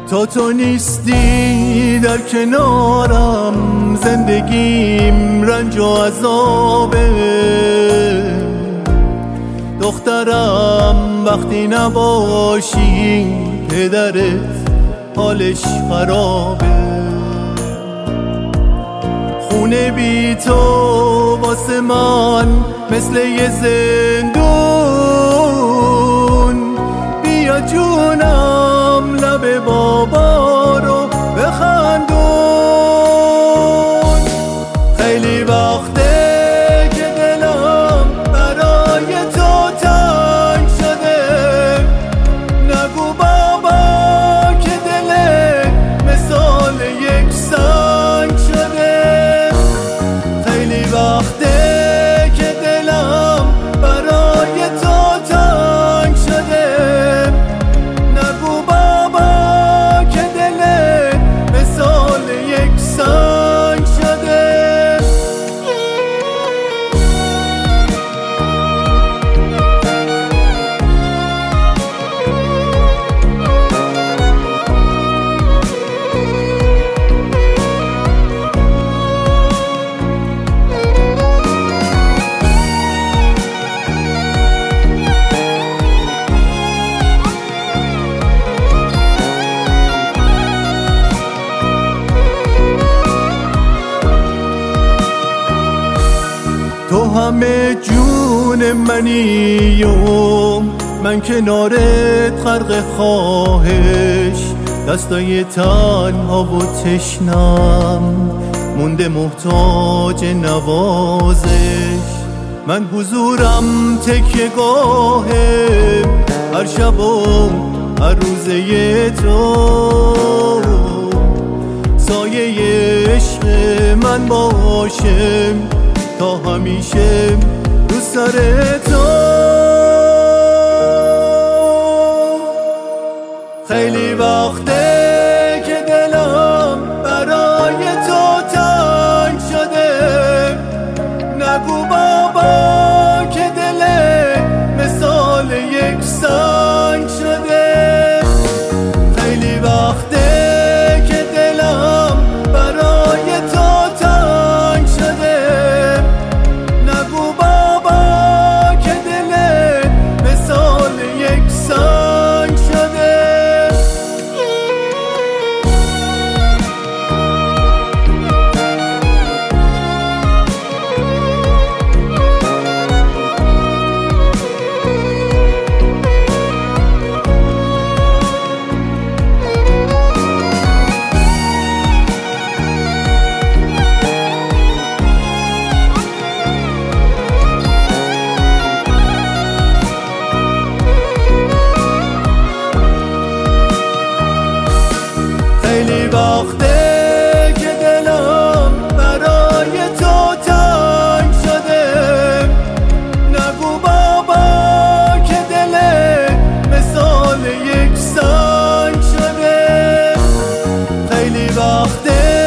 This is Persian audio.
تو نیستی در کنارم، زندگیم رنج و عذابه. دخترم وقتی نباشی، پدرت حالش خرابه. خونه بی تو واسه من مثل یه زندون. بیا جونم لب بابا رو بخندون. خیلی وقته که دلم برای تو تنگ شده. نگو بابا که دلت مثال یک سنگ شده. خیلی وقته که دلم برای تو تنگ شده. نگو بابا که دلت مثال یک سنگ شده. تو همه جون منی و من کنارت غرق خواهش. دستای تنها و تشنم مونده محتاج نوازش. من حضورم تکیه گاهه هر شب و هر روزه تو. سایه عشق من باشم تا همیشه رو سر تو. خیلی وقته که دلم برای تو تنگ شده. نگو بابا که دلت مثال یک سنگ شده. خیلی وقته که دلم برای تو تنگ شده. نگو بابا که دلت مثال یک سنگ شده. خیلی وقته که دلم برای تو تنگ شده. نگو بابا که دلت مثال یک سنگ شده. خیلی وقته